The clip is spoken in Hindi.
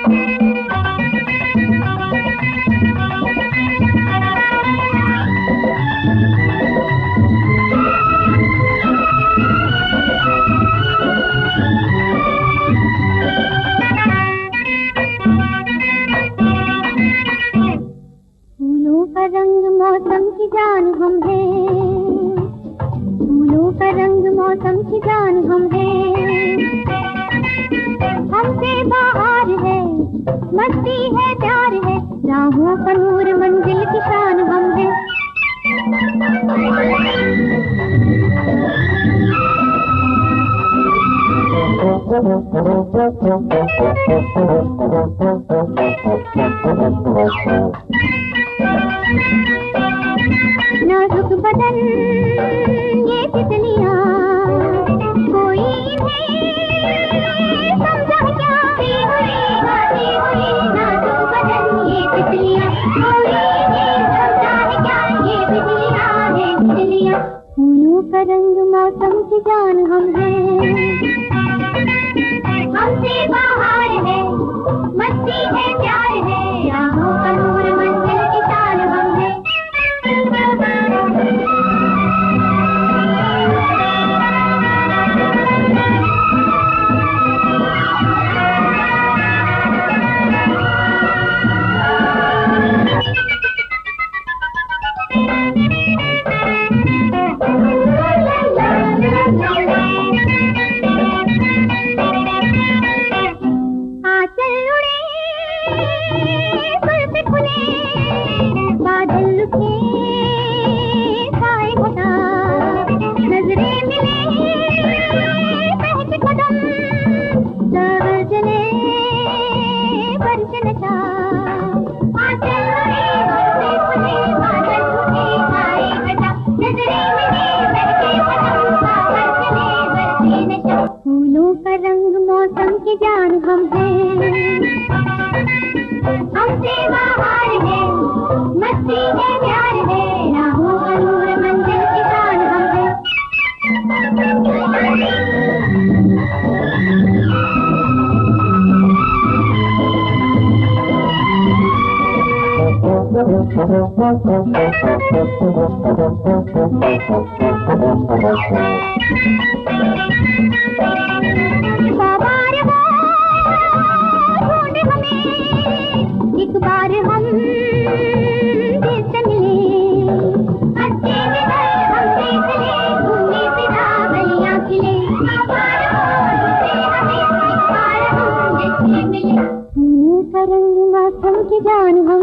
फूलों का रंग मौसम की जान हम हैं, फूलों का रंग मौसम की जान हम हैं। हमसे बाहर है, मस्ती है, प्यार है, राहों का नूर, मंजिल की शान हम हैं। नाजुक बदन ये तितलियां, कोई इन्हें समझा क्या? गाती हुई नाजुक बदन ये तितलियां, कोई इन्हें समझा क्या? ये बिजलियां हैं बिजलियां। फूलों का रंग मौसम की जान हम हैं, हमसे बाहर है, मस्ती है, प्यार है, राहों का नूर, मंजिल की शान हम हैं। आंचल उड़े, जुल्फ़ें खुले, बादल लुटे, साए घटा, नजरें मिले, बहके कदम, सागर जले, बरसे नशा। आंचल उड़े, जुल्फ़ें खुले, बादल लुटे, साए घटा, नजरें मिले, बहके कदम, सागर जले, बरसे नशा। फूलों का रंग मौसम की जान हम हैं, हमसे बाहर है, मस्ती है, प्यार है, राहों का नूर, मंजिल की शान हम हैं। बाबार वो ढूंढ हमें, एक बार हम दिल से मिले, अच्छे मिले, हमसे चले, घूमे फिरा गलियां खिले। बाबार वो ढूंढे हमें, एक बार हम दिल से मिले। फूलों का रंग मौसम की जान हम